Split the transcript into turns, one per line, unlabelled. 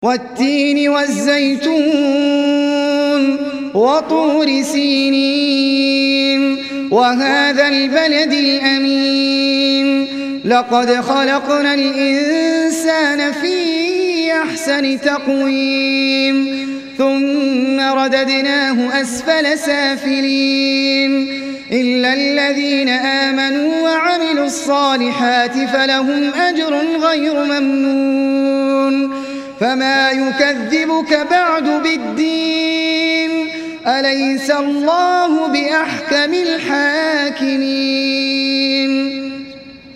والتين والزيتون وطور سينين وهذا البلد الأمين لقد خلقنا الإنسان في أحسن تقويم ثم رددناه أسفل سافلين إلا الذين آمنوا وعملوا الصالحات فلهم أجر غير ممنون فما يكذبك بعد بالدين أليس الله بأحكم الحاكمين